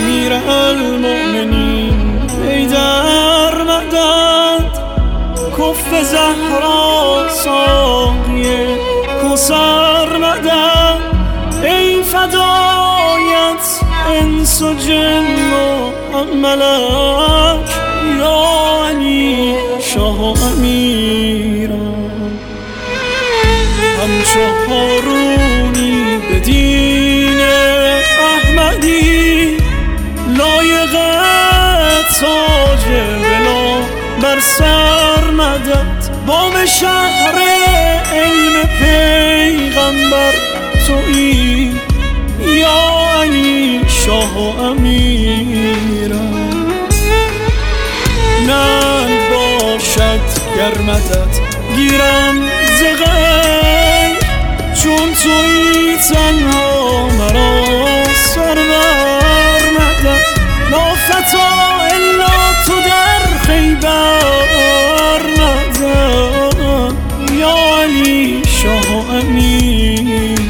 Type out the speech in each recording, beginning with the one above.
امیر المؤمنین حیدر مدد، کف زهرا ساقی کوثر مدد، ای فدایت انس و جن و ملک یا علی شاه و امیران. همچو هارونی به دین احمدی، لایق تاج ولا بر سر مدد، بام شهر علم پیغمبر تویی یا علی شاه و امیران. ننگ باشد گر مدد گیرم ز غیر، چون تویی تنها مرا سرور مدد، لا فتا الا تو در خیبر مدد یا علی شاه و امیران.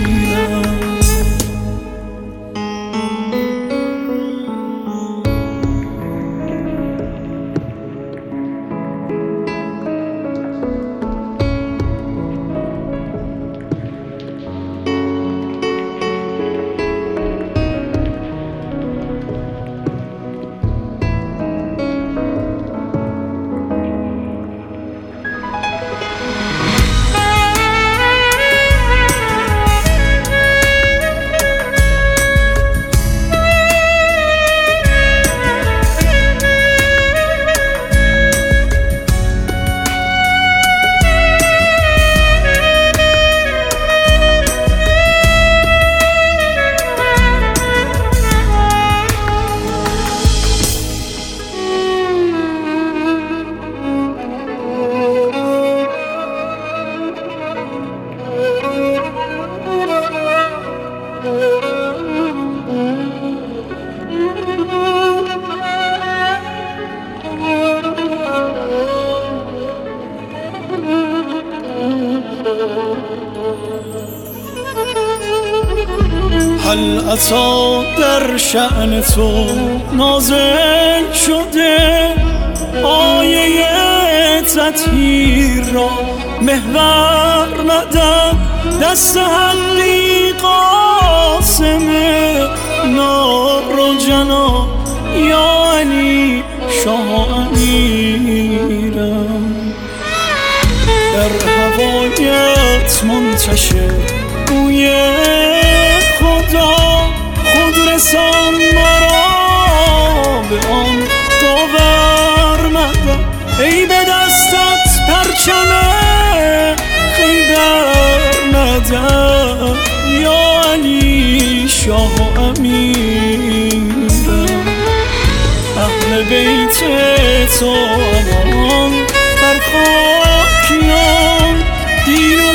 هل عطا در شأن تو نازل شده، آیه تطهیر را محور مدد، دست حقی قاسم نار و جنا یا علی شاه امیران. در هوایت منتشر گوی خدا، خود رسان مرا به آن داور مدد، ای به دستت پرچم خیبر مدد یا علی شاه و امیران. اهل بیت تو امان بر خاکیان، دین و